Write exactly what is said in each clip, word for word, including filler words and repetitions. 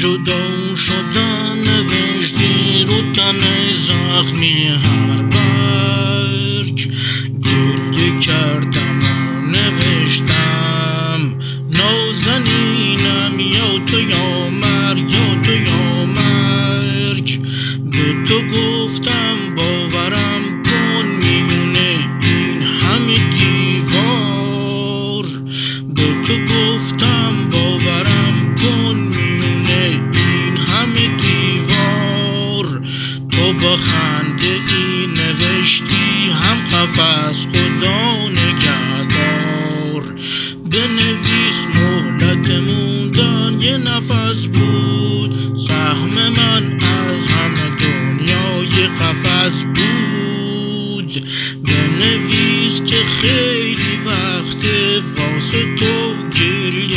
جدا شدن نوشتی رو تن زخمی هر برگ، گریه کردم و نوشتم نازنینم یا تو یا مرگ، یا تو یا مرگ. به تو گفتم باورم کن میونه این همه دیوار، به تو گفتم باورم کن میونه این همه دیوار. تو با خنده ای نوشتی هم قفس خدا نگهدار، بنویس مهلت موندن یه نفس بود، سهم من از همه دنیای قفس بود. بنویس که خیلی وقت واسه تو گریه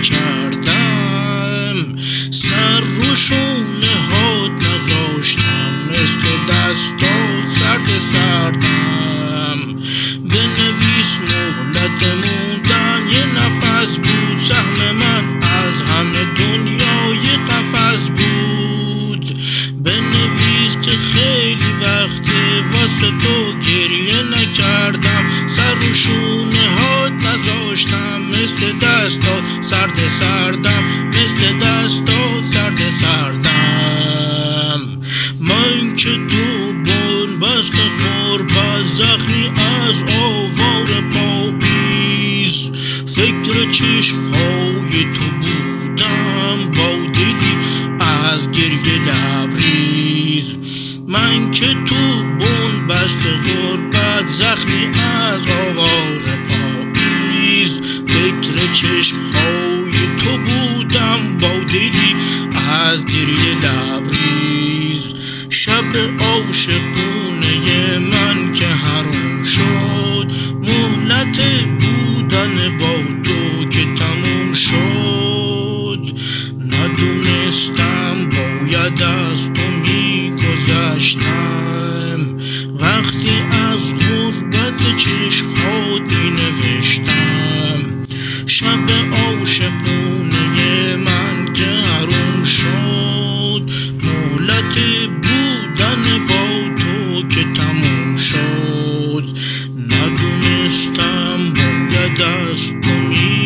نکردم، سر رو شونه هات نذاشتم مثل دستا سرد سردم. بنویس مهلت موندن یه نفس بود، سهم من از همه دنیای قفس بود. بنویس که خیلی وقت واسه تو گریه نکردم، سر رو شونه هات نذاشتم مثل دستات سرد سردم، مثل دستات سرد سردم. من که تو بون بست غربت زخمی از آوار پاییز، فکر چشمهای تو بودم با دلی از گریه لبریز. من که تو بون بست غربت زخمی از آوار پاییز، فکر چشمهای تو بودم با دلی از گریه لبریز. شب عاشقونه من که حرام شد، مهلت بودن با تو که تموم شد. ندونستم باید از تو میگذشتم، وقتی از غربت چشمات می نوشتم. شب عاشقونه من که حرام شد، مهلت بودن با تو که تموم شد. ندونستم باید از تو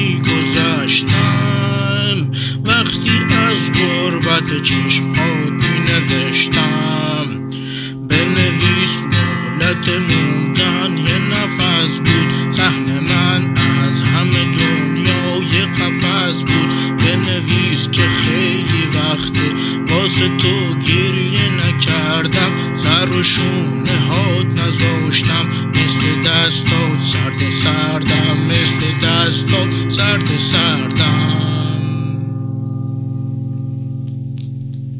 میگذشتم، وقتی از غربت چشمات می نوشتم. بنویس مهلت موندن یه نفس بود، سهم من از همه دنیای قفس بود. بنویس که خیلی وقت واسه تو گریه نکردم، سر و شونه هات نذاشتم مثل دستات سرد سردم، مثل دستات سرد